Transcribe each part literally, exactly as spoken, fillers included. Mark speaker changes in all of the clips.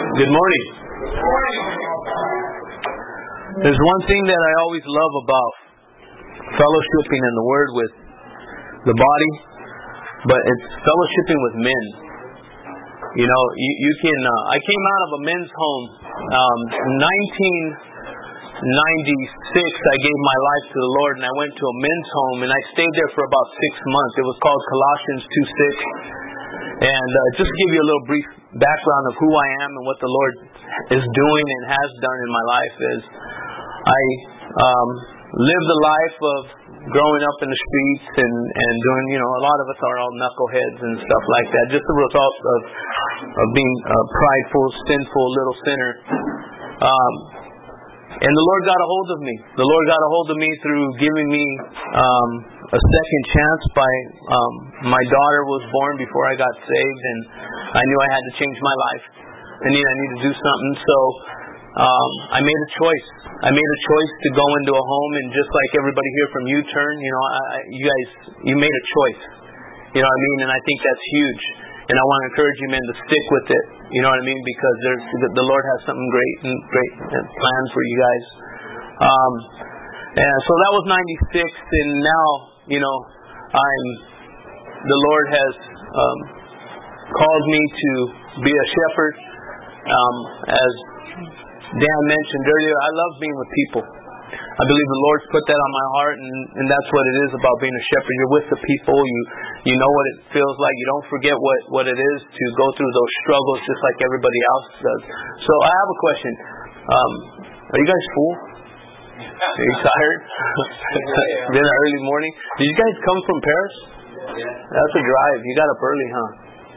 Speaker 1: Good morning. There's one thing that I always love about fellowshipping in the Word with the body, but it's fellowshipping with men. You know, you, you can. Uh, I came out of a men's home. Um, nineteen ninety-six, I gave my life to the Lord, and I went to a men's home, and I stayed there for about six months. It was called Colossians two six. And uh, just to give you a little brief background of who I am and what the Lord is doing and has done in my life is I um, lived a life of growing up in the streets and, and doing, you know, a lot of us are all knuckleheads and stuff like that. Just the result of, of being a prideful, sinful little sinner. Um, and the Lord got a hold of me. The Lord got a hold of me through giving me um, a second chance by um, my daughter was born before I got saved, and I knew I had to change my life. I knew I needed to do something, so um, I made a choice. I made a choice to go into a home, and just like everybody here from U-Turn, you know, I, you guys, you made a choice. You know what I mean? And I think that's huge. And I want to encourage you, men, to stick with it. You know what I mean? Because there's, the Lord has something great and great planned for you guys. Um, and so that was ninety-six, and now, you know, I'm. The Lord has um, called me to be a shepherd. Um, as Dan mentioned earlier, I love being with people. I believe the Lord's put that on my heart, and, and that's what it is about being a shepherd. You're with the people. You you know what it feels like. You don't forget what, what it is to go through those struggles just like everybody else does. So I have a question. Um, are you guys full? Are you tired? It's been an early morning. Did you guys come from Paris? That's a drive. You got up early, huh?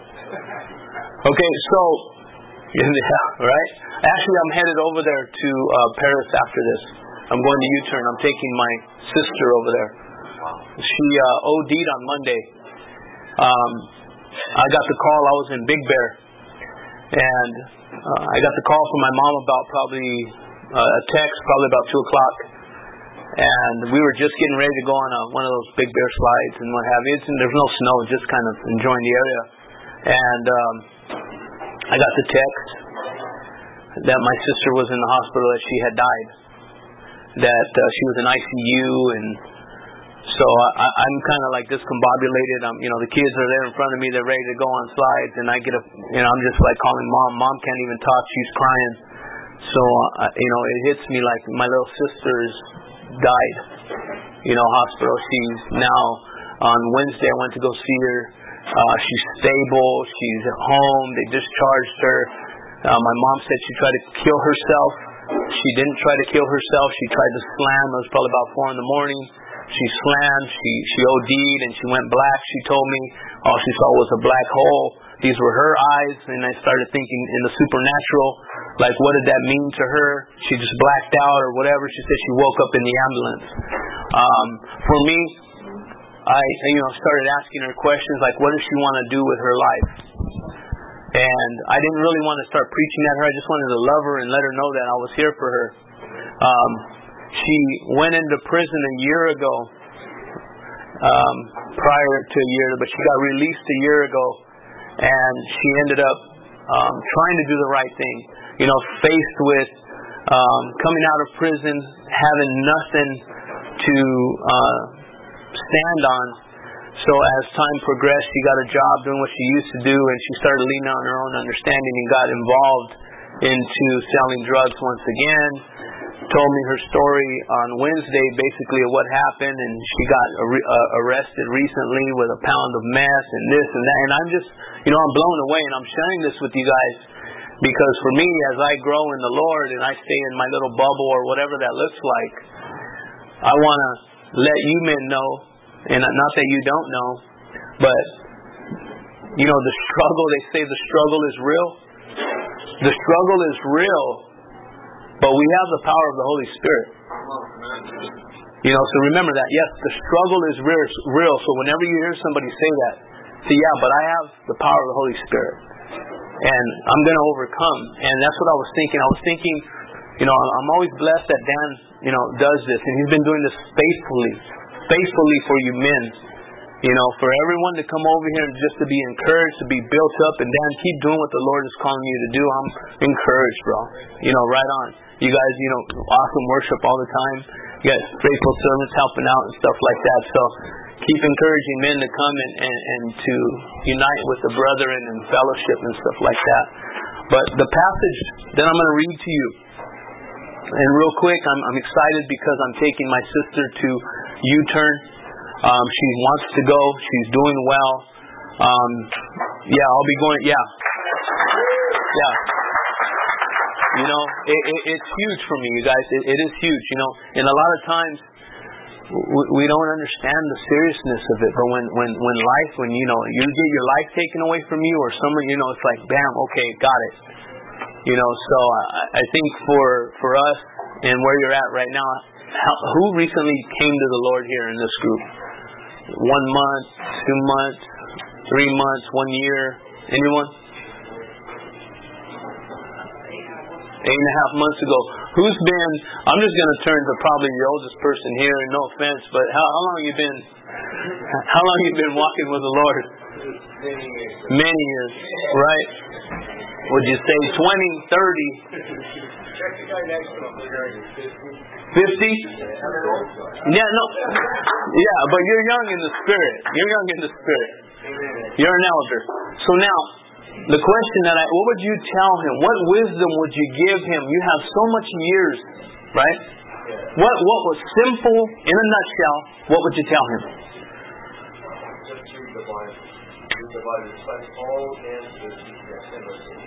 Speaker 1: Okay, so, yeah, right? Actually, I'm headed over there to uh, Paris after this. I'm going to U-Turn. I'm taking my sister over there. She uh, O D'd on Monday. Um, I got the call. I was in Big Bear. And uh, I got the call from my mom about probably uh, a text, probably about two o'clock. And we were just getting ready to go on a, one of those Big Bear slides and what have you. It's, and there's no snow, just kind of enjoying the area. And um, I got the text that my sister was in the hospital, that she had died. That uh, she was in I C U, and so I, I'm kind of like discombobulated. I'm, you know, the kids are there in front of me; they're ready to go on slides, and I get a, you know, I'm just like calling mom. Mom can't even talk; she's crying. So uh, you know, it hits me like my little sister's died. You know, hospital. She's now on Wednesday. I went to go see her. Uh, she's stable. She's at home. They discharged her. Uh, my mom said she tried to kill herself. She didn't try to kill herself. She tried to slam. It was probably about four in the morning. She slammed. She she O D'd and she went black. She told me all she saw was a black hole. These were her eyes, and I started thinking in the supernatural, like what did that mean to her? She just blacked out or whatever. She said she woke up in the ambulance. Um, for me, I you know started asking her questions like, what does she want to do with her life? And I didn't really want to start preaching at her. I just wanted to love her and let her know that I was here for her. Um, she went into prison a year ago, um, prior to a year, but she got released a year ago, and she ended up um, trying to do the right thing. You know, faced with um, coming out of prison, having nothing to uh, stand on. So as time progressed, she got a job doing what she used to do, and she started leaning on her own understanding and got involved into selling drugs once again. Told me her story on Wednesday, basically of what happened, and she got ar- uh, arrested recently with a pound of meth and this and that. And I'm just, you know, I'm blown away, and I'm sharing this with you guys because for me, as I grow in the Lord and I stay in my little bubble or whatever that looks like, I want to let you men know. And not that you don't know, but, you know, the struggle, they say the struggle is real. The struggle is real, but we have the power of the Holy Spirit. You know, so remember that. Yes, the struggle is real. So whenever you hear somebody say that, say, yeah, but I have the power of the Holy Spirit. And I'm going to overcome. And that's what I was thinking. I was thinking, you know, I'm always blessed that Dan, you know, does this. And he's been doing this faithfully. Faithfully for you men. You know, for everyone to come over here and just to be encouraged, to be built up, and Dan, keep doing what the Lord is calling you to do. I'm encouraged, bro. You know, right on. You guys, you know, awesome worship all the time. You got faithful servants helping out and stuff like that. So keep encouraging men to come and, and, and to unite with the brethren and fellowship and stuff like that. But the passage that I'm going to read to you, and real quick, I'm, I'm excited because I'm taking my sister to U-Turn. Um, she wants to go. She's doing well. Um, yeah, I'll be going. Yeah. Yeah. You know, it, it, it's huge for me, you guys. It, it is huge, you know. And a lot of times, we, we don't understand the seriousness of it. But when, when, when life, when, you know, you get your life taken away from you or someone, you know, it's like, bam, okay, got it. You know, so I, I think for, for us and where you're at right now, how, who recently came to the Lord here in this group? One month, two months, three months, one year? Anyone? Eight and a half months ago. Who's been, I'm just going to turn to probably the oldest person here, and no offense, but how, how long you been, how long you been walking with the Lord?
Speaker 2: Many years.
Speaker 1: Many years, right? Would you say twenty, thirty? fifty? Yeah, no. Yeah, but you're young in the spirit. You're young in the spirit. You're an elder. So now, the question that I, what would you tell him? What wisdom would you give him? You have so much years, right? What what was simple, in a nutshell, what would you tell him?
Speaker 2: Just read the Bible. Read the Bible. Find all answers you can ever see.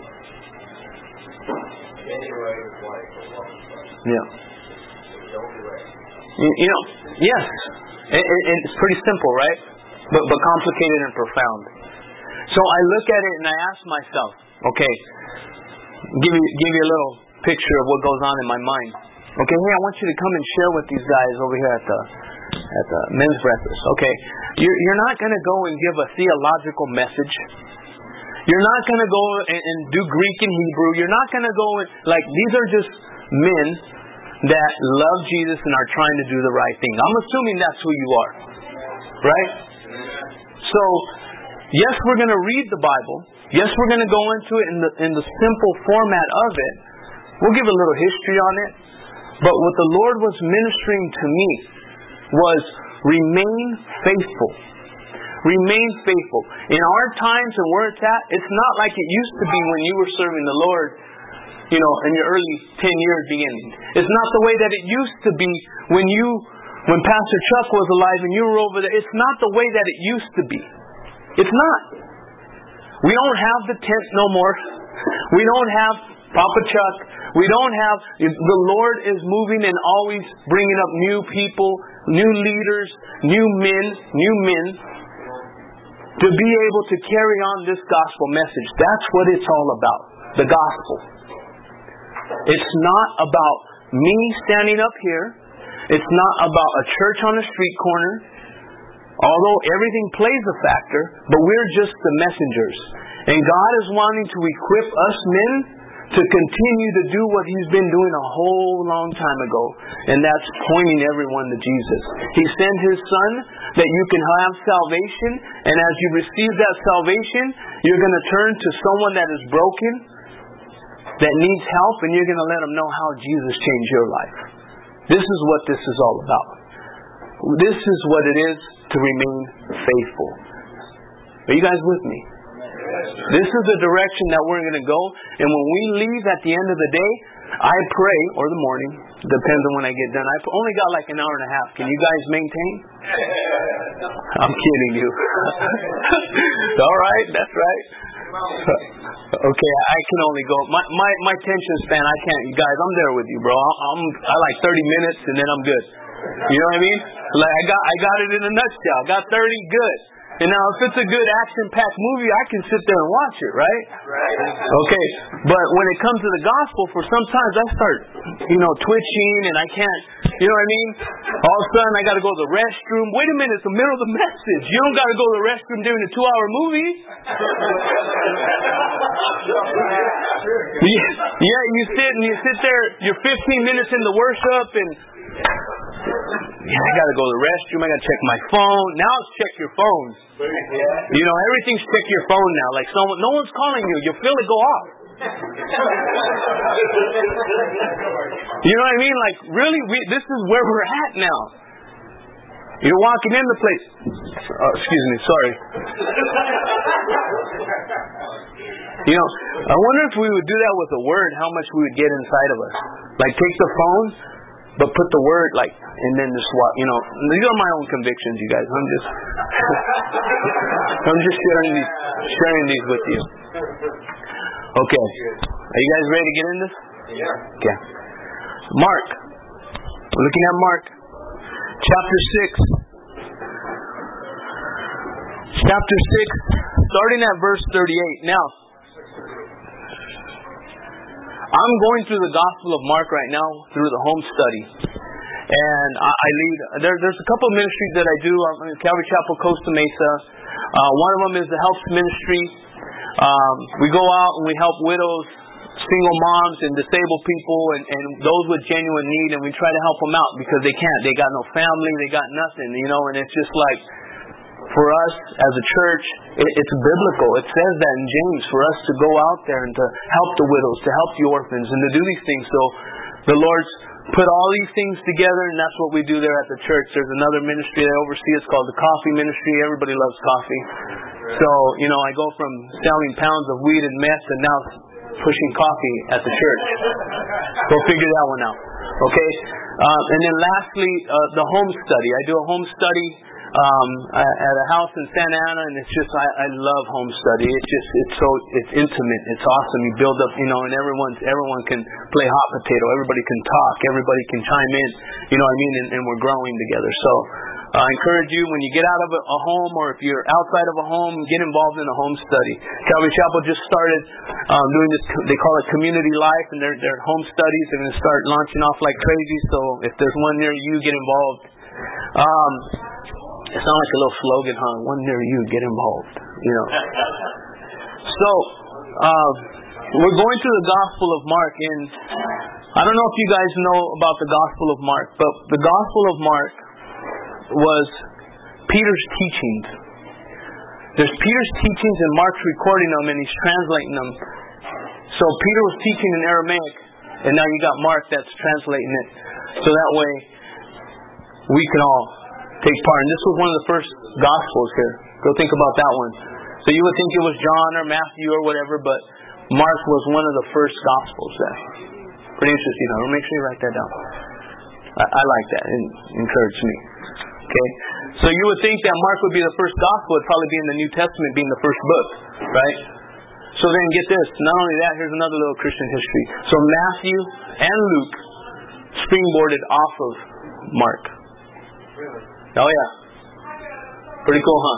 Speaker 2: Anyway, it's life or walk with life.
Speaker 1: Yeah.
Speaker 2: Don't delay.
Speaker 1: You, you know, yes. It, it, it's pretty simple, right? But but complicated and profound. So I look at it and I ask myself, okay, give you give you a little picture of what goes on in my mind. Okay, hey, I want you to come and share with these guys over here at the at the men's breakfast. Okay, you're you're not going to go and give a theological message. You're not going to go and, and do Greek and Hebrew. You're not going to go and, like, these are just men that love Jesus and are trying to do the right thing. I'm assuming that's who you are, right? So, yes, we're going to read the Bible. Yes, we're going to go into it in the in the simple format of it. We'll give a little history on it. But what the Lord was ministering to me was remain faithful. Remain faithful. In our times and where it's at, it's not like it used to be when you were serving the Lord, you know, in your early ten years beginning. It's not the way that it used to be when you, when Pastor Chuck was alive and you were over there. It's not the way that it used to be. It's not. We don't have the tent no more. We don't have Papa Chuck. We don't have, the Lord is moving and always bringing up new people, new leaders, new men, new men to be able to carry on this gospel message. That's what it's all about. The gospel. It's not about me standing up here. It's not about a church on a street corner. Although everything plays a factor, but we're just the messengers. And God is wanting to equip us men to continue to do what He's been doing a whole long time ago. And that's pointing everyone to Jesus. He sent His Son that you can have salvation. And as you receive that salvation, you're going to turn to someone that is broken, that needs help, and you're going to let them know how Jesus changed your life. This is what this is all about. This is what it is to remain faithful. Are you guys with me? This is the direction that we're going to go. And when we leave at the end of the day, I pray, or the morning, depends on when I get done. I've only got like an hour and a half. Can you guys maintain? I'm kidding you. All right, that's right. Okay, I can only go. My my my attention span, I can't. You guys, I'm there with you, bro. I'm I like thirty minutes and then I'm good. You know what I mean? Like I got I got it in a nutshell. I got thirty good. And now if it's a good action-packed movie, I can sit there and watch it, right?
Speaker 2: Right.
Speaker 1: Okay. But when it comes to the gospel, for sometimes I start, you know, twitching and I can't, you know what I mean? All of a sudden I got to go to the restroom. Wait a minute, it's the middle of the message. You don't got to go to the restroom during a two-hour movie. Yeah, you sit and you sit there, you're fifteen minutes into worship and Yeah, I gotta go to the restroom. I gotta check my phone. Now it's check your phone. You know, everything's check your phone now. Like someone, no one's calling you. You feel it go off. You know what I mean? Like, really, we, this is where we're at now. You're walking in the place. Oh, excuse me, sorry. You know, I wonder if we would do that with a word, how much we would get inside of us. Like, take the phone, but put the word, like, and then just walk. You know, these are my own convictions, you guys. I'm just, I'm just sharing these, sharing these with you. Okay, are you guys ready to get in this?
Speaker 2: Yeah.
Speaker 1: Okay. Mark. We're looking at Mark. Chapter six. Chapter six, starting at verse thirty-eight. Now, I'm going through the Gospel of Mark right now through the home study. And I, I lead, there, there's a couple of ministries that I do. I'm in Calvary Chapel, Costa Mesa. Uh, one of them is the Helps Ministry. Um, we go out and we help widows, single moms, and disabled people, and, and those with genuine need, and we try to help them out because they can't. They got no family, they got nothing, you know, and it's just like, for us as a church, it, it's biblical. It says that in James, for us to go out there and to help the widows, to help the orphans, and to do these things. So the Lord's put all these things together, and that's what we do there at the church. There's another ministry I oversee. It's called the Coffee Ministry. Everybody loves coffee. So, you know, I go from selling pounds of weed and meth to now pushing coffee at the church. Go figure that one out. Okay? Uh, and then lastly, uh, the home study. I do a home study um, at a house in Santa Ana, and it's just, I, I love home study. It's just, it's so, it's intimate. It's awesome. You build up, you know, and everyone's, everyone can play hot potato. Everybody can talk. Everybody can chime in. You know what I mean? And, and we're growing together. So, I encourage you, when you get out of a, a home, or if you're outside of a home, get involved in a home study. Calvary Chapel just started um, doing this, they call it Community Life, and they're, they're home studies. They're going to start launching off like crazy, so if there's one near you, get involved. Um, it sounds like a little slogan, huh? One near you, get involved. You know. So, uh, we're going through the Gospel of Mark, and I don't know if you guys know about the Gospel of Mark, but the Gospel of Mark was Peter's teachings. There's Peter's teachings, and Mark's recording them, and he's translating them. So Peter was teaching in Aramaic, and now you got Mark that's translating it. So that way we can all take part. And this was one of the first Gospels here. Go think about that one. So you would think it was John or Matthew or whatever, but Mark was one of the first Gospels there. Pretty interesting, huh? Make sure you write that down. I, I like that. It encouraged me. Okay, so you would think that Mark would be the first gospel. It'd probably be in the New Testament, being the first book, right? So then get this. Not only that, here's another little Christian history. So Matthew and Luke springboarded off of Mark. Oh yeah, pretty cool, huh?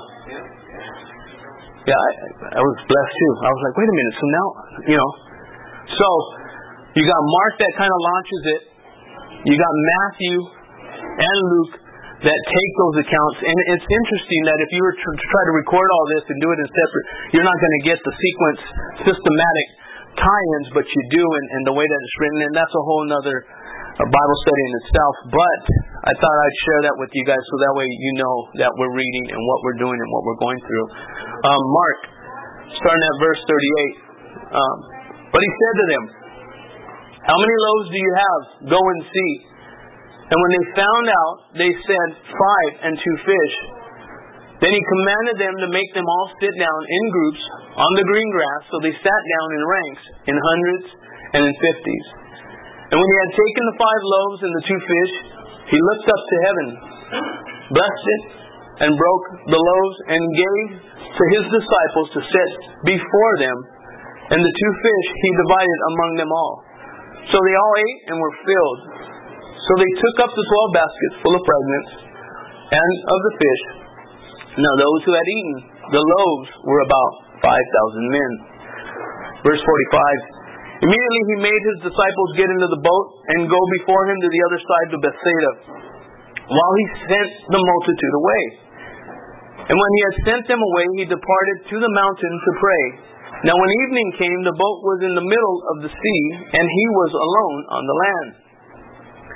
Speaker 1: Yeah, I, I was blessed too. I was like, wait a minute. So now, you know, so you got Mark that kind of launches it. You got Matthew and Luke that take those accounts, and it's interesting that if you were to try to record all this and do it in separate, you're not going to get the sequence, systematic tie-ins, but you do, and, and the way that it's written, and that's a whole other uh, Bible study in itself. But I thought I'd share that with you guys, so that way you know that we're reading and what we're doing and what we're going through. Um, Mark, starting at verse thirty-eight, um, but he said to them, "How many loaves do you have? Go and see." And when they found out, they said, "Five and two fish." Then he commanded them to make them all sit down in groups on the green grass. So they sat down in ranks, in hundreds and in fifties. And when he had taken the five loaves and the two fish, he looked up to heaven, blessed it, and broke the loaves, and gave to his disciples to set before them. And the two fish he divided among them all. So they all ate and were filled. So they took up the twelve baskets full of fragments and of the fish. Now those who had eaten the loaves were about five thousand men. Verse forty-five. Immediately he made his disciples get into the boat and go before him to the other side to Bethsaida, while he sent the multitude away. And when he had sent them away, he departed to the mountain to pray. Now when evening came, the boat was in the middle of the sea, and he was alone on the land.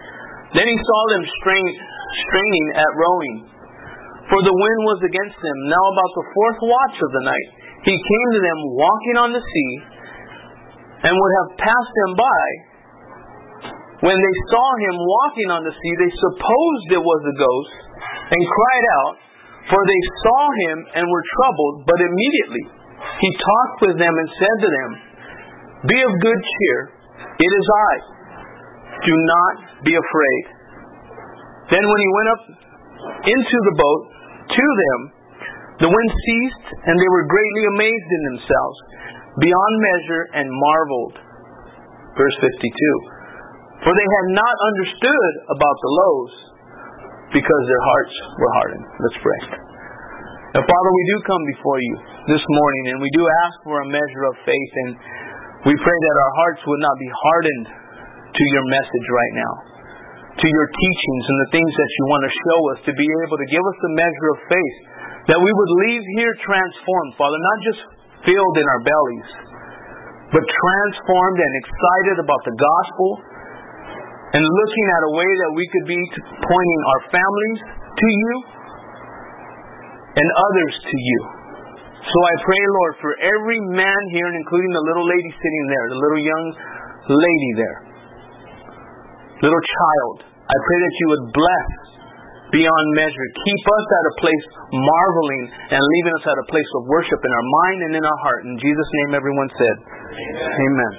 Speaker 1: Then he saw them strain, straining at rowing, for the wind was against them. Now about the fourth watch of the night, he came to them walking on the sea, and would have passed them by. When they saw him walking on the sea, they supposed it was a ghost, and cried out, for they saw him and were troubled. But immediately he talked with them and said to them, Be of good cheer, it is I. Do not be afraid. Then when he went up into the boat to them, the wind ceased, and they were greatly amazed in themselves, beyond measure, and marveled. Verse fifty-two. For they had not understood about the loaves, because their hearts were hardened. Let's pray. Now, Father, we do come before you this morning, and we do ask for a measure of faith, and we pray that our hearts would not be hardened to your message right now, to your teachings and the things that you want to show us, to be able to give us a measure of faith, that we would leave here transformed, Father, not just filled in our bellies, but transformed and excited about the gospel, and looking at a way that we could be pointing our families to you and others to you. So I pray, Lord, for every man here, and including the little lady sitting there, the little young lady there, little child, I pray that you would bless beyond measure. Keep us at a place marveling and leaving us at a place of worship in our mind and in our heart. In Jesus' name everyone said, Amen. Amen.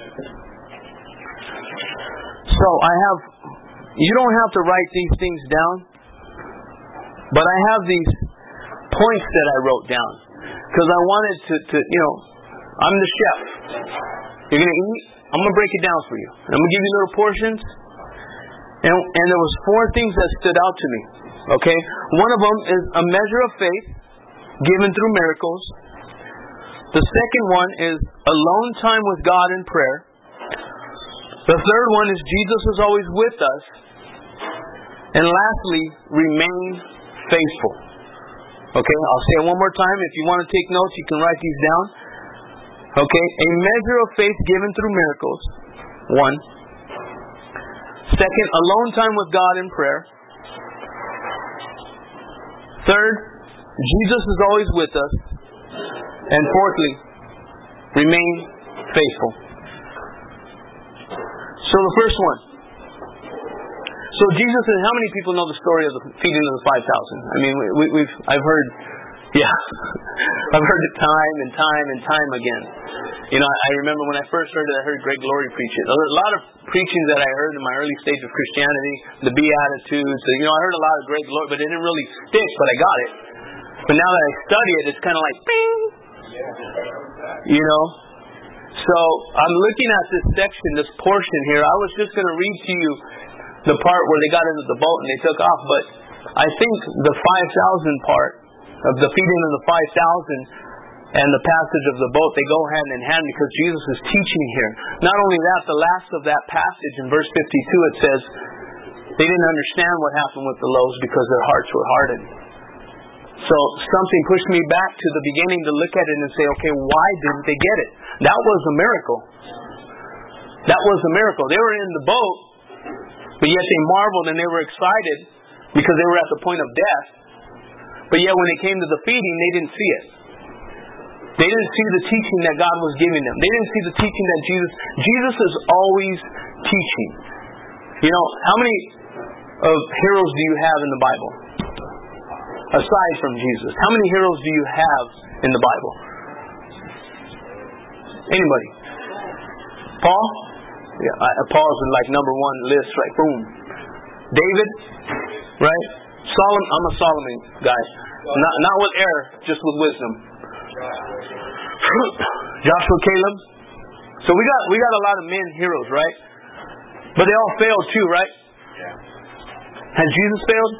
Speaker 1: So I have, you don't have to write these things down, but I have these points that I wrote down, because I wanted to, to, you know, I'm the chef. You're going to eat, I'm going to break it down for you. I'm going to give you little portions. And, and there was four things that stood out to me. Okay? One of them is a measure of faith given through miracles. The second one is alone time with God in prayer. The third one is Jesus is always with us. And lastly, remain faithful. Okay? I'll say it one more time. If you want to take notes, you can write these down. Okay? A measure of faith given through miracles. One. Second, alone time with God in prayer. Third, Jesus is always with us. And fourthly, remain faithful. So the first one. So Jesus said, how many people know the story of the feeding of the five thousand? I mean, we, we, we've, I've heard, yeah, I've heard it time and time and time again. You know, I remember when I first heard it, I heard Greg Laurie preach it. There were a lot of preachings that I heard in my early stage of Christianity, the Beatitudes. You know, I heard a lot of Greg Laurie, but it didn't really stick, but I got it. But now that I study it, it's kind of like, bing! You know? So, I'm looking at this section, this portion here. I was just going to read to you the part where they got into the boat and they took off, but I think the five thousand part of the feeding of the five thousand and the passage of the boat, they go hand in hand, because Jesus is teaching here. Not only that, the last of that passage in verse fifty-two, it says they didn't understand what happened with the loaves because their hearts were hardened. So something pushed me back to the beginning to look at it and say, okay, why didn't they get it? That was a miracle. That was a miracle. They were in the boat, but yet they marveled and they were excited because they were at the point of death. But yet when it came to the feeding, they didn't see it. They didn't see the teaching that God was giving them. They didn't see the teaching that Jesus... Jesus is always teaching. You know, how many of heroes do you have in the Bible? Aside from Jesus. How many heroes do you have in the Bible? Anybody? Paul? Yeah, I, Paul's in like number one list, right? Boom. David? Right? Solomon, I'm a Solomon guy. Not, not with error, just with wisdom. Joshua, Caleb. So we got we got a lot of men heroes, right? But they all failed too, right? Has Jesus failed?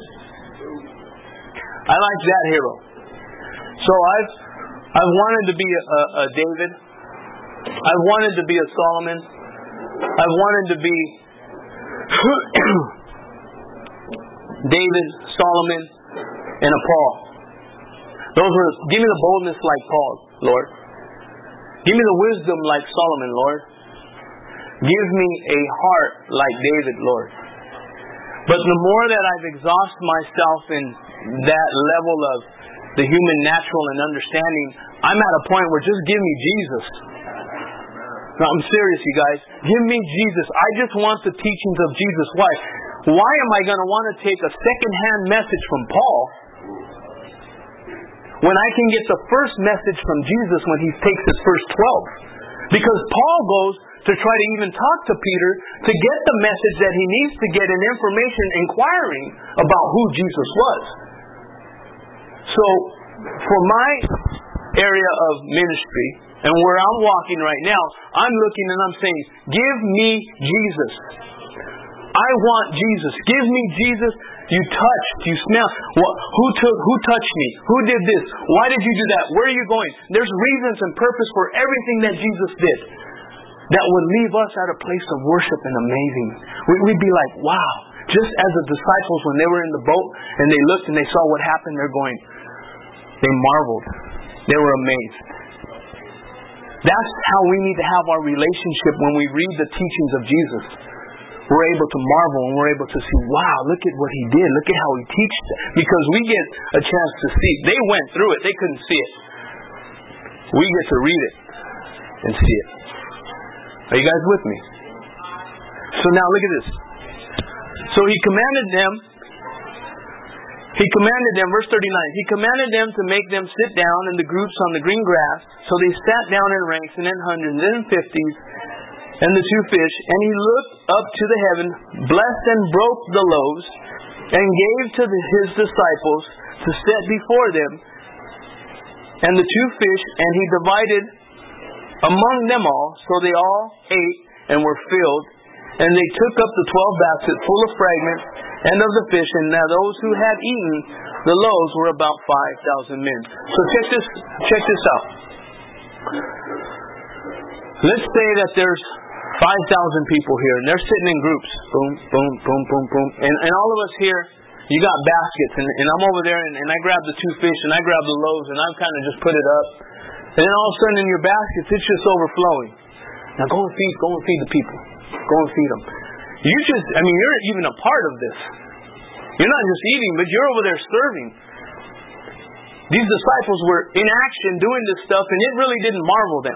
Speaker 1: I like that hero. So I've I've wanted to be a, a, a David. I've wanted to be a Solomon. I've wanted to be David, Solomon, and a Paul. Those were, give me the boldness like Paul, Lord. Give me the wisdom like Solomon, Lord. Give me a heart like David, Lord. But the more that I've exhausted myself in that level of the human natural and understanding, I'm at a point where just give me Jesus. No, I'm serious, you guys. Give me Jesus. I just want the teachings of Jesus. Why? Why am I going to want to take a second-hand message from Paul when I can get the first message from Jesus when he takes his first twelve? Because Paul goes to try to even talk to Peter to get the message that he needs to get, an information inquiring about who Jesus was. So, for my area of ministry and where I'm walking right now, I'm looking and I'm saying, give me Jesus. I want Jesus. Give me Jesus. You touched, you smell. What, who took? Who touched me? Who did this? Why did you do that? Where are you going? There's reasons and purpose for everything that Jesus did that would leave us at a place of worship and amazing. We'd be like, wow. Just as the disciples, when they were in the boat and they looked and they saw what happened, they're going, they marveled. They were amazed. That's how we need to have our relationship when we read the teachings of Jesus. We're able to marvel and we're able to see, wow, look at what he did. Look at how he teached. Because we get a chance to see. They went through it. They couldn't see it. We get to read it and see it. Are you guys with me? So now look at this. So he commanded them, he commanded them, verse thirty-nine, he commanded them to make them sit down in the groups on the green grass. So they sat down in ranks and in hundreds and in fifties, and the two fish. And he looked up to the heaven, blessed and broke the loaves, and gave to the, his disciples to set before them, and the two fish, and he divided among them all. So they all ate and were filled. And they took up the twelve baskets full of fragments and of the fish. And now those who had eaten the loaves were about five thousand men. So check this, check this out. Let's say that there's five thousand people here, and they're sitting in groups. Boom, boom, boom, boom, boom. And, and all of us here, you got baskets. And, and I'm over there, and, and I grab the two fish, and I grab the loaves, and I kind of just put it up. And then all of a sudden in your baskets, it's just overflowing. Now go and feed, go and feed the people. Go and feed them. You just, I mean, you're even a part of this. You're not just eating, but you're over there serving. These disciples were in action doing this stuff, and it really didn't marvel them.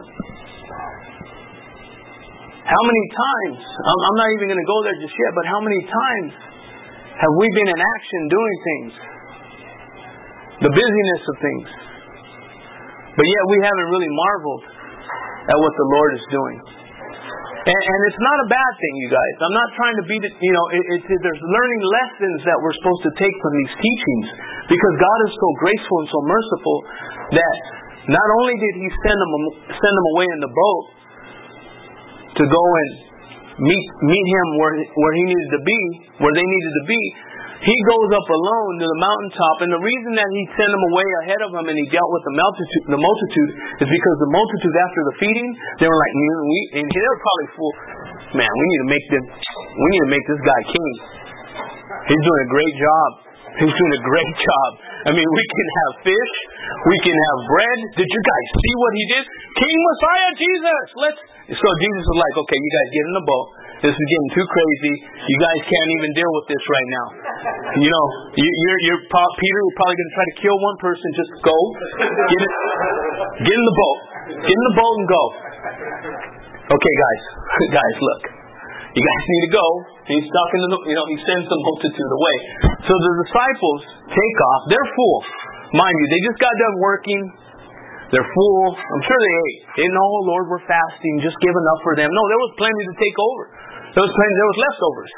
Speaker 1: How many times, I'm, I'm not even going to go there just yet, but how many times have we been in action doing things? The busyness of things. But yet we haven't really marveled at what the Lord is doing. And, and it's not a bad thing, you guys. I'm not trying to beat it, you know, it, it, it, there's learning lessons that we're supposed to take from these teachings. Because God is so graceful and so merciful that not only did He send them, send them away in the boat to go and meet meet Him where, where He needed to be, where they needed to be, He goes up alone to the mountaintop. And the reason that He sent them away ahead of Him and He dealt with the multitude, the multitude is because the multitude after the feeding, they were like, we, and they were probably full. Man, we need to make them, we need to make this guy king. He's doing a great job. He's doing a great job. I mean, we can have fish, we can have bread. Did you guys see what He did? King Messiah Jesus, let's. So Jesus was like, okay, you guys get in the boat. This is getting too crazy. You guys can't even deal with this right now. You know, you, you're, you're Peter, you're probably going to try to kill one person. Just go, get it, get in the boat, get in the boat and go. Okay, guys, guys, look, you guys need to go. He's talking to the, you know, he sends the multitude away. So the disciples take off. They're full, mind you. They just got done working. They're full. I'm sure they ate. They didn't know, oh Lord, we're fasting. Just give enough for them. No, there was plenty to take over. There was plenty. There was leftovers.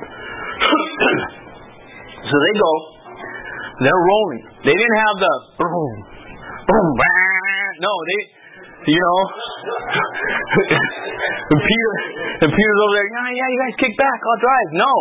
Speaker 1: So they go. They're rolling. They didn't have the boom, boom, bah. No, they, you know. and Peter, and Peter's over there. Yeah, yeah, you guys kick back. I'll drive. No.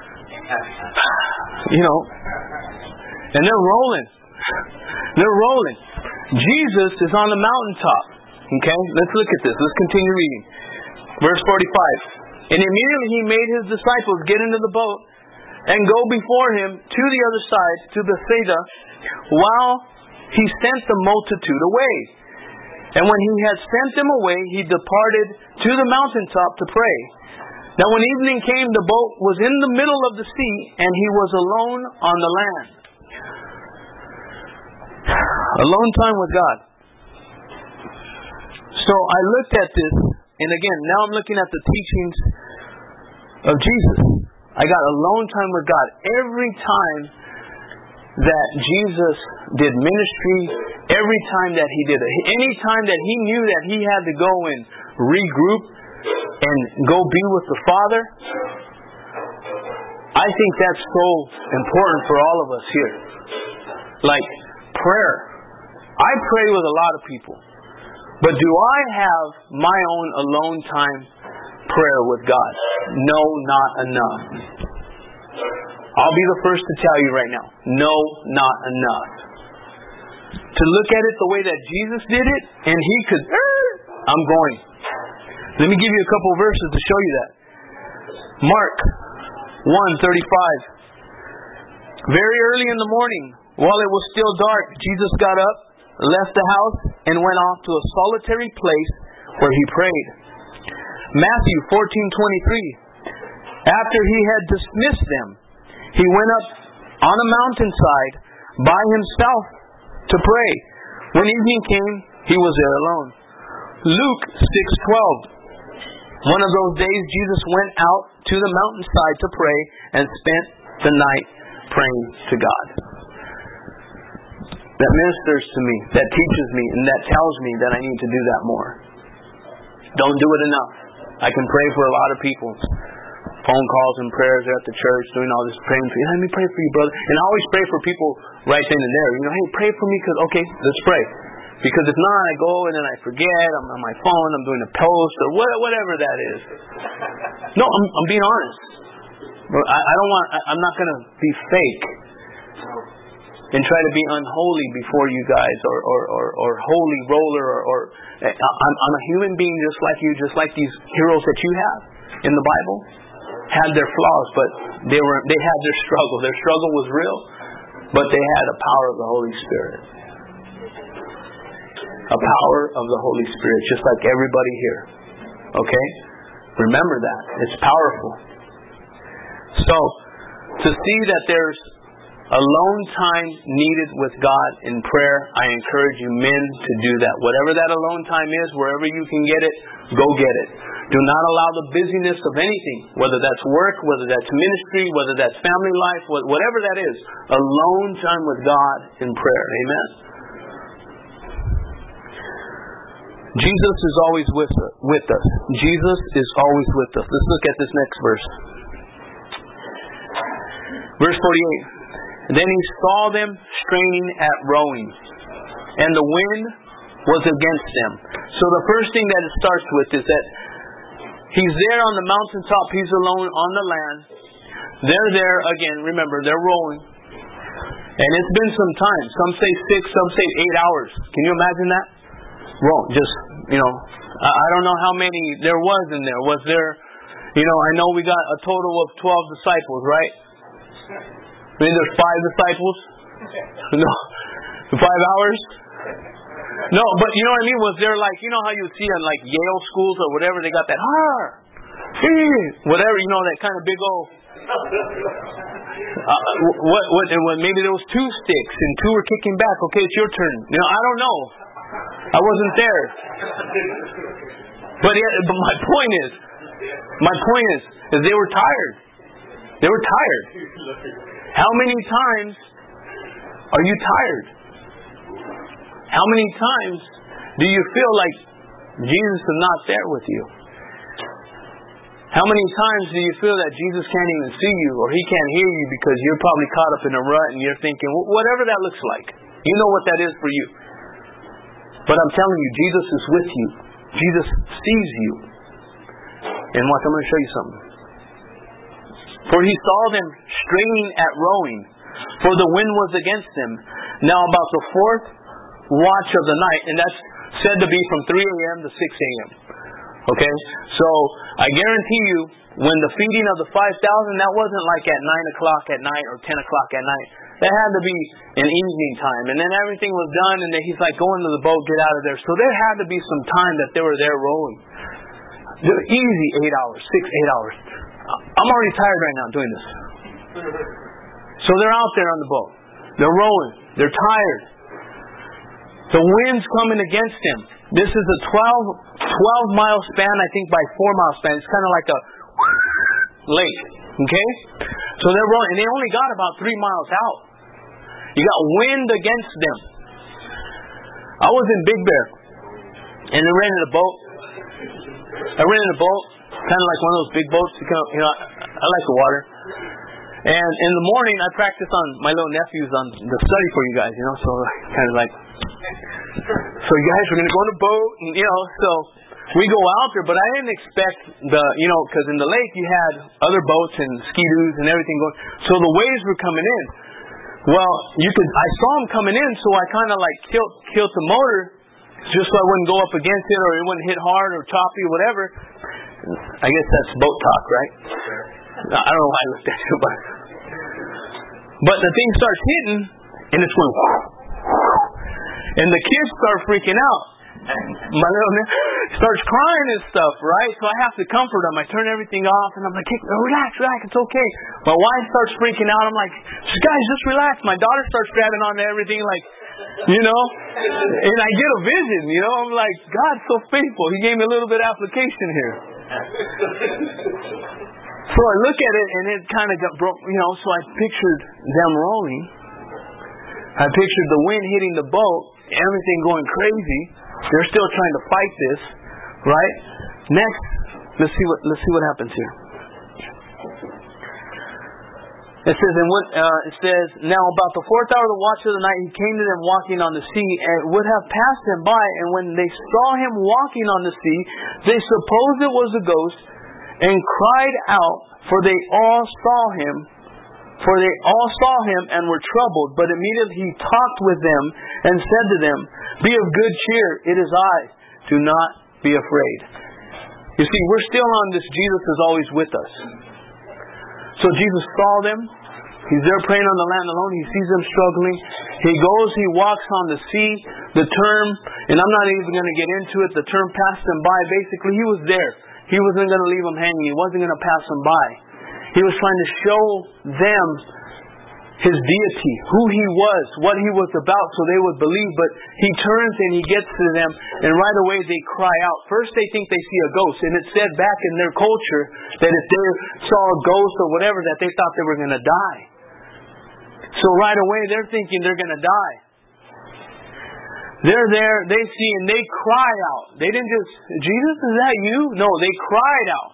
Speaker 1: You know. And they're rolling. They're rolling. Jesus is on the mountaintop. Okay? Let's look at this. Let's continue reading. Verse forty-five. And immediately He made His disciples get into the boat and go before Him to the other side, to Bethsaida, while He sent the multitude away. And when He had sent them away, He departed to the mountaintop to pray. Now when evening came, the boat was in the middle of the sea, and he was alone on the land. Alone time with God. So I looked at this, and again, now I'm looking at the teachings of Jesus. I got alone time with God. Every time that Jesus did ministry, every time that he did it, any time that he knew that he had to go and regroup and go be with the Father, I think that's so important for all of us here. Like prayer. I pray with a lot of people. But do I have my own alone time prayer with God? No, not enough. I'll be the first to tell you right now. No, not enough. To look at it the way that Jesus did it, and he could, I'm going. Let me give you a couple of verses to show you that. Mark one thirty-five. Very early in the morning, while it was still dark, Jesus got up, left the house, and went off to a solitary place where he prayed. Matthew fourteen twenty-three. After he had dismissed them, he went up on a mountainside by himself to pray. When evening came, he was there alone. Luke six twelve. One of those days, Jesus went out to the mountainside to pray and spent the night praying to God. That ministers to me, that teaches me, and that tells me that I need to do that more. Don't do it enough. I can pray for a lot of people. Phone calls and prayers at the church, doing all this praying for you. Let me pray for you, brother. And I always pray for people right then and there. You know, hey, pray for me because, okay, let's pray. Because if not, I go and then I forget. I'm on my phone. I'm doing a post or whatever that is. No, I'm, I'm being honest. I, I don't want. I, I'm not going to be fake and try to be unholy before you guys, or or or, or holy roller, or, or I'm, I'm a human being just like you, just like these heroes that you have in the Bible had their flaws, but they were they had their struggle. Their struggle was real, but they had the power of the Holy Spirit. A power of the Holy Spirit, just like everybody here. Okay? Remember that. It's powerful. So, to see that there's alone time needed with God in prayer, I encourage you men to do that. Whatever that alone time is, wherever you can get it, go get it. Do not allow the busyness of anything, whether that's work, whether that's ministry, whether that's family life, whatever that is, alone time with God in prayer. Amen? Jesus is always with us, with us. Jesus is always with us. Let's look at this next verse. Verse forty-eight. Then he saw them straining at rowing, and the wind was against them. So the first thing that it starts with is that he's there on the mountaintop. He's alone on the land. They're there again. Remember, they're rowing. And it's been some time. Some say six, some say eight hours. Can you imagine that? Well, just, you know, I don't know how many there was in there. Was there, you know, I know we got a total of twelve disciples, right? I mean, there's five disciples? No. Five hours? No, but you know what I mean? Was there like, you know how you see in like Yale schools or whatever, they got that, ah, whatever, you know, that kind of big old, uh, what, what, and what, maybe there was two sticks and two were kicking back. Okay, it's your turn. You know, I don't know. I wasn't there. But, yeah, but my point is, my point is, is they were tired. They were tired. How many times are you tired? How many times do you feel like Jesus is not there with you? How many times do you feel that Jesus can't even see you, or he can't hear you because you're probably caught up in a rut and you're thinking, whatever that looks like, you know what that is for you. But I'm telling you, Jesus is with you. Jesus sees you. And watch, I'm going to show you something. For he saw them straining at rowing, for the wind was against them. Now about the fourth watch of the night, and that's said to be from three a.m. to six a.m. Okay? So, I guarantee you, when the feeding of the five thousand, that wasn't like at nine o'clock at night or ten o'clock at night. That had to be an evening time. And then everything was done, and then he's like, go into the boat, get out of there. So there had to be some time that they were there rowing. Easy eight hours, six, eight hours. I'm already tired right now doing this. So they're out there on the boat. They're rowing. They're tired. The wind's coming against them. This is a twelve, twelve mile span, I think, by four mile span. It's kind of like a lake. Okay? So they're rowing, and they only got about three miles out. You got wind against them. I was in Big Bear, and I rented a boat. I rented a boat, kind of like one of those big boats. You know, I like the water. And in the morning, I practice on my little nephews on the study for you guys. You know, so kind of like, so you guys, we're gonna go on a boat, and you know, so we go out there. But I didn't expect the, you know, because in the lake you had other boats and ski-doos and everything going. So the waves were coming in. Well, you could. I saw them coming in, so I kind of like killed killed the motor, just so I wouldn't go up against it, or it wouldn't hit hard or choppy or whatever. I guess that's boat talk, right? I don't know why I looked at you, but but the thing starts hitting, and it's going, and the kids start freaking out. My little man starts crying and stuff, right? So I have to comfort him. I turn everything off, and I'm like, hey, relax, relax, it's okay. My wife starts freaking out. I'm like, guys, just relax. My daughter starts grabbing onto everything, like, you know, and I get a vision, you know. I'm like, God's so faithful. He gave me a little bit of application here. So I look at it, and it kind of got broke, you know. So I pictured them rolling. I pictured the wind hitting the boat, everything going crazy. They're still trying to fight this, right? Next, let's see what let's see what happens here. It says, and what uh, it says, now about the fourth hour of the watch of the night, he came to them walking on the sea, and would have passed them by. And when they saw him walking on the sea, they supposed it was a ghost, and cried out, for they all saw him. For they all saw him and were troubled. But immediately he talked with them and said to them, be of good cheer, it is I. Do not be afraid. You see, we're still on this Jesus is always with us. So Jesus saw them. He's there praying on the land alone. He sees them struggling. He goes, he walks on the sea. The term, and I'm not even going to get into it, the term passed them by. Basically, he was there. He wasn't going to leave them hanging. He wasn't going to pass them by. He was trying to show them His deity, who He was, what He was about, so they would believe. But He turns and He gets to them, and right away they cry out. First they think they see a ghost, and it said back in their culture that if they saw a ghost or whatever, that they thought they were going to die. So right away they're thinking they're going to die. They're there, they see, and they cry out. They didn't just, Jesus, is that you? No, they cried out.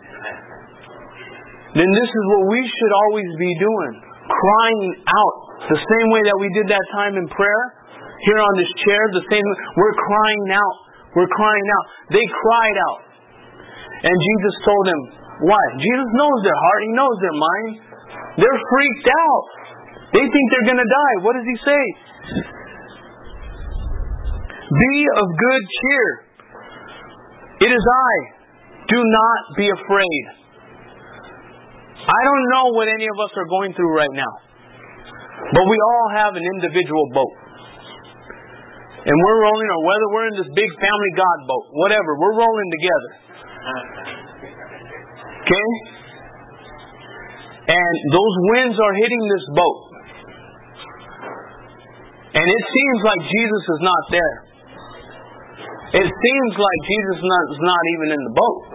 Speaker 1: Then this is what we should always be doing. Crying out. The same way that we did that time in prayer. Here on this chair, the same way. We're crying out. We're crying out. They cried out. And Jesus told them, why? Jesus knows their heart. He knows their mind. They're freaked out. They think they're going to die. What does He say? Be of good cheer. It is I. Do not be afraid. I don't know what any of us are going through right now. But we all have an individual boat. And we're rolling, or whether we're in this big family God boat, whatever, we're rolling together. Okay? And those winds are hitting this boat. And it seems like Jesus is not there. It seems like Jesus is not, is not even in the boat.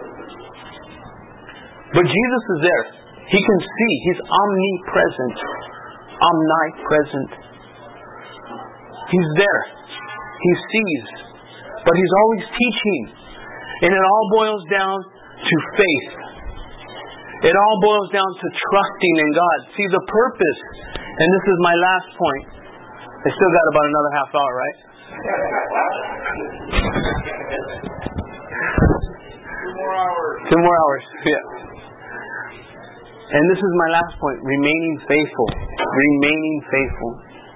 Speaker 1: But Jesus is there. He can see. He's omnipresent. Omnipresent. He's there. He sees. But He's always teaching. And it all boils down to faith. It all boils down to trusting in God. See, the purpose, and this is my last point. I still got about another half hour, right?
Speaker 2: Two more hours.
Speaker 1: Two more hours, yeah. And this is my last point. Remaining faithful. Remaining faithful.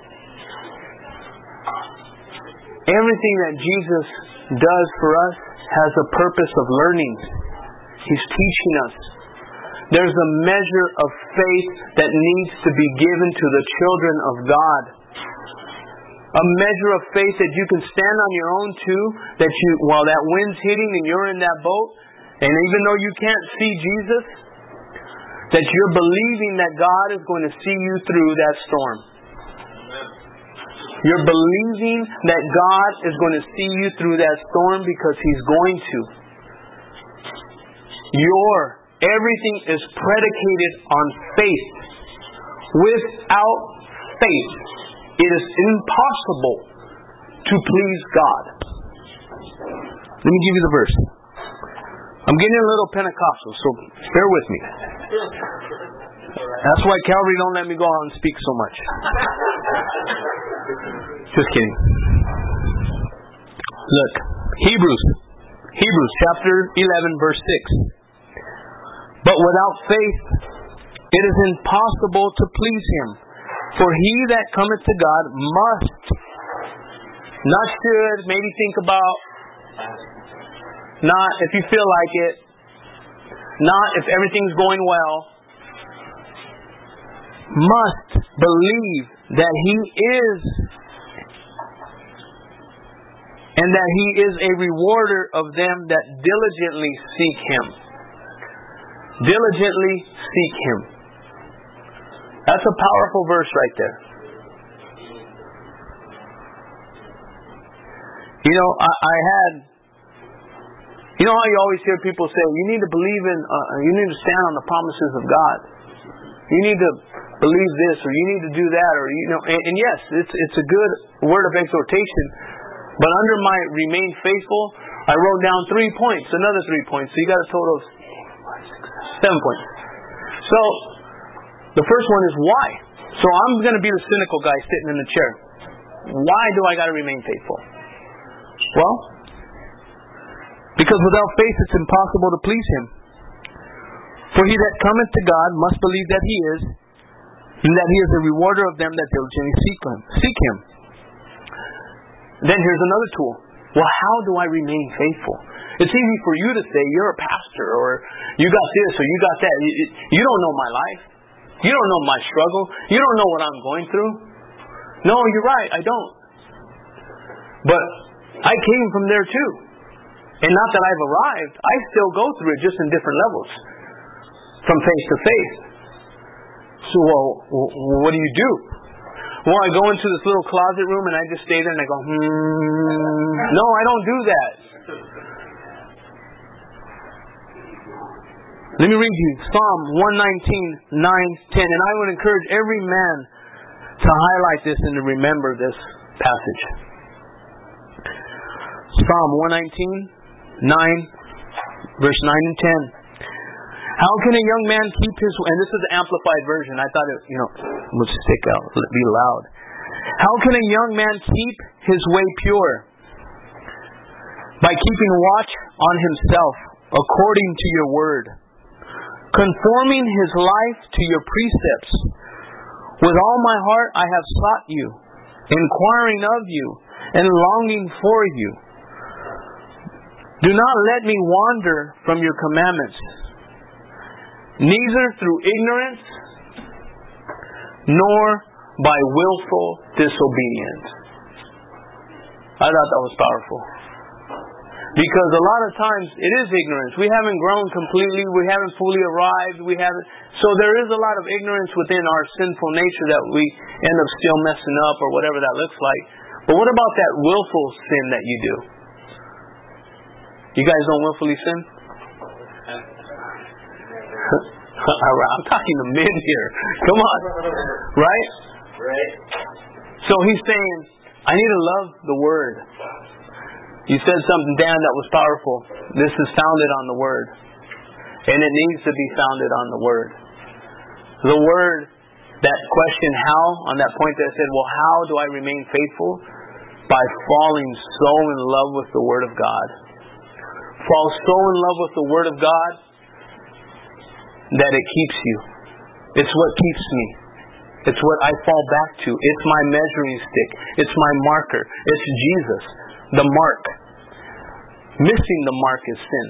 Speaker 1: Everything that Jesus does for us has a purpose of learning. He's teaching us. There's a measure of faith that needs to be given to the children of God. A measure of faith that you can stand on your own too, that you, while that wind's hitting and you're in that boat, And even though you can't see Jesus, that you're believing that God is going to see you through that storm. You're believing that God is going to see you through that storm because He's going to. Your everything is predicated on faith. Without faith, it is impossible to please God. Let me give you the verse. I'm getting a little Pentecostal, so bear with me. That's why Calvary don't let me go out and speak so much. Just kidding. Look, Hebrews. Hebrews chapter eleven, verse six. But without faith, it is impossible to please Him. For he that cometh to God must, not should, maybe think about, not if you feel like it, not if everything's going well, must believe that He is, and that He is a rewarder of them that diligently seek Him. Diligently seek Him. That's a powerful verse right there. You know, I, I had, you know how you always hear people say, you need to believe in, uh, you need to stand on the promises of God. You need to believe this, or you need to do that, or, you know, and, and yes, it's it's a good word of exhortation. But under my remain faithful, I wrote down three points, another three points. So you got a total of seven points. So, the first one is why. So I'm going to be the cynical guy sitting in the chair. Why do I got to remain faithful? Well, because without faith it's impossible to please Him. For he that cometh to God must believe that He is, and that He is the rewarder of them that diligently seek Him. Seek Him. Then here's another tool. Well, how do I remain faithful? It's easy for you to say you're a pastor, or you got this, or you got that. You don't know my life. You don't know my struggle. You don't know what I'm going through. No, you're right, I don't. But I came from there too. And not that I've arrived, I still go through it, just in different levels. From faith to faith. So, well, what do you do? Well, I go into this little closet room and I just stay there and I go, hmm. No, I don't do that. Let me read you Psalm one nineteen, nine, ten. And I would encourage every man to highlight this and to remember this passage. Psalm one nineteen, nine, verse nine and ten. How can a young man keep his, and this is the amplified version, I thought it, you know, would stick out, be loud. How can a young man keep his way pure? By keeping watch on himself according to your word, conforming his life to your precepts. With all my heart I have sought you, inquiring of you, and longing for you. Do not let me wander from your commandments, neither through ignorance, nor by willful disobedience. I thought that was powerful. Because a lot of times it is ignorance. We haven't grown completely. We haven't fully arrived. We haven't. So there is a lot of ignorance within our sinful nature that we end up still messing up, or whatever that looks like. But what about that willful sin that you do? You guys don't willfully sin? I'm talking to men here. Come on. Right?
Speaker 2: Right.
Speaker 1: So he's saying, I need to love the Word. You said something, Dan, that was powerful. This is founded on the Word. And it needs to be founded on the Word. The Word, that question how, on that point that I said, well, how do I remain faithful? By falling so in love with the Word of God. Fall so in love with the Word of God that it keeps you. It's what keeps me. It's what I fall back to. It's my measuring stick. It's my marker. It's Jesus. The mark. Missing the mark is sin.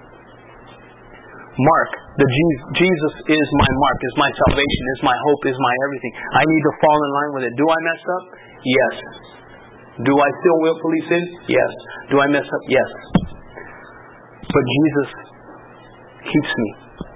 Speaker 1: Mark. The Jesus is my mark, is my salvation, is my hope, is my everything. I need to fall in line with it. Do I mess up? Yes. Do I still willfully sin? Yes. Do I mess up? Yes. But Jesus keeps me.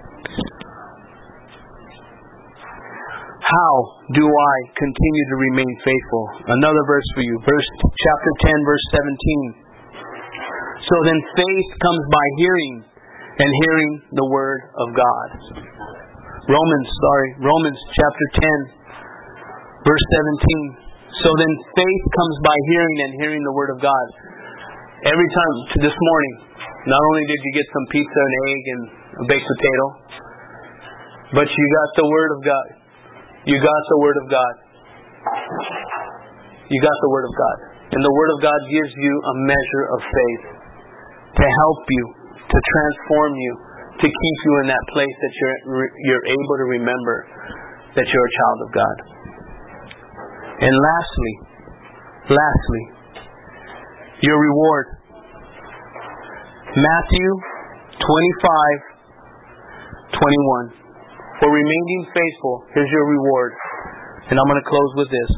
Speaker 1: How do I continue to remain faithful? Another verse for you. Verse chapter ten, verse seventeen. So then faith comes by hearing, and hearing the word of God. Romans, sorry, Romans chapter ten, verse seventeen. So then faith comes by hearing, and hearing the word of God. Every time, to this morning, not only did you get some pizza, an egg, and a baked potato, but you got the word of God. You got the word of God. You got the word of God. And the word of God gives you a measure of faith to help you, to transform you, to keep you in that place that you're you're able to remember that you're a child of God. And lastly, lastly, your reward. Matthew twenty-five, twenty-one. For remaining faithful, here's your reward. And I'm going to close with this.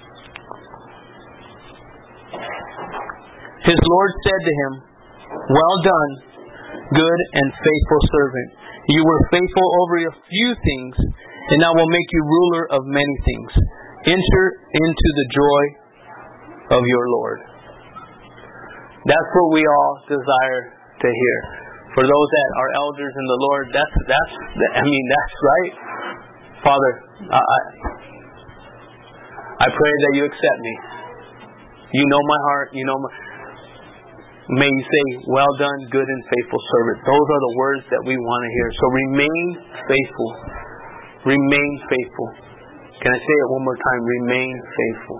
Speaker 1: His Lord said to him, well done, good and faithful servant. You were faithful over a few things, and I will make you ruler of many things. Enter into the joy of your Lord. That's what we all desire to hear. For those that are elders in the Lord, that's, that's, I mean, that's right. Father, I, I pray that you accept me. You know my heart, you know my, may you say, well done, good and faithful servant. Those are the words that we want to hear. So remain faithful. Remain faithful. Can I say it one more time? Remain faithful.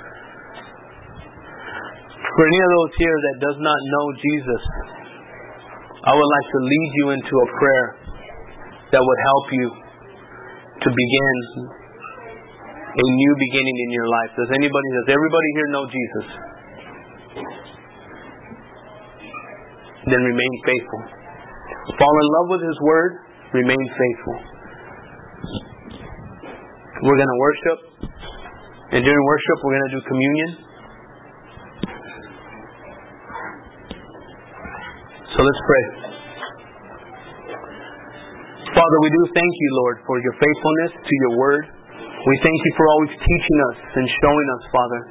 Speaker 1: For any of those here that does not know Jesus, I would like to lead you into a prayer that would help you to begin a new beginning in your life. Does anybody, does everybody here know Jesus? Then remain faithful. Fall in love with His Word, remain faithful. We're going to worship, and during worship we're going to do communion. So let's pray. Father, we do thank you, Lord, for your faithfulness to your word. We thank you for always teaching us and showing us, Father.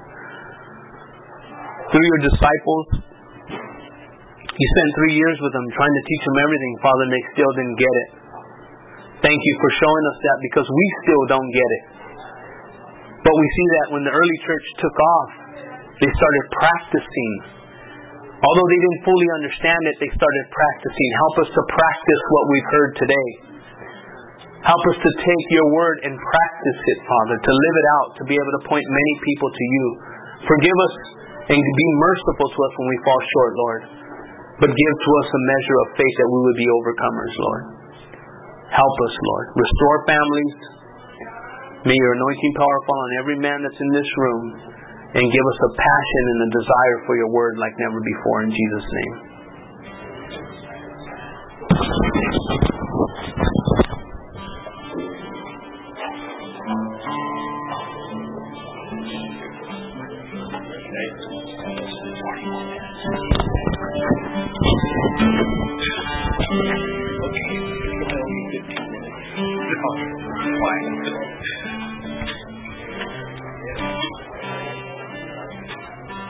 Speaker 1: Through your disciples, you spent three years with them trying to teach them everything, Father, and they still didn't get it. Thank you for showing us that, because we still don't get it. But we see that when the early church took off, they started practicing. Although they didn't fully understand it, they started practicing. Help us to practice what we've heard today. Help us to take your word and practice it, Father, to live it out, to be able to point many people to you. Forgive us and be merciful to us when we fall short, Lord. But give to us a measure of faith that we would be overcomers, Lord. Help us, Lord. Restore families. May your anointing power fall on every man that's in this room. And give us a passion and a desire for your word like never before, in Jesus' name.
Speaker 2: Okay.